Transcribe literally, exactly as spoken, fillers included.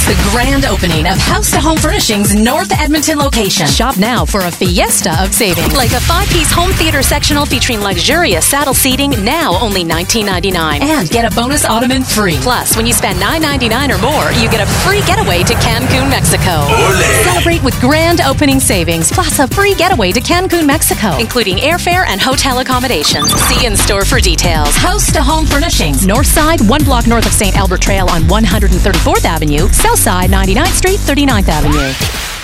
It's the grand opening of House to Home Furnishings North Edmonton location. Shop now for a fiesta of savings. Like a five-piece home theater sectional featuring luxurious saddle seating, now only nineteen ninety-nine dollars. And get a bonus ottoman free. Plus, when you spend nine ninety-nine or more, you get a free getaway to Cancun, Mexico. Ole. Celebrate with grand opening savings, plus a free getaway to Cancun, Mexico. Including airfare and hotel accommodations. See in store for details. House to Home Furnishings. North Side, one block north of Saint Albert Trail on one hundred thirty-fourth Avenue. South Side, ninety-ninth Street, thirty-ninth Avenue.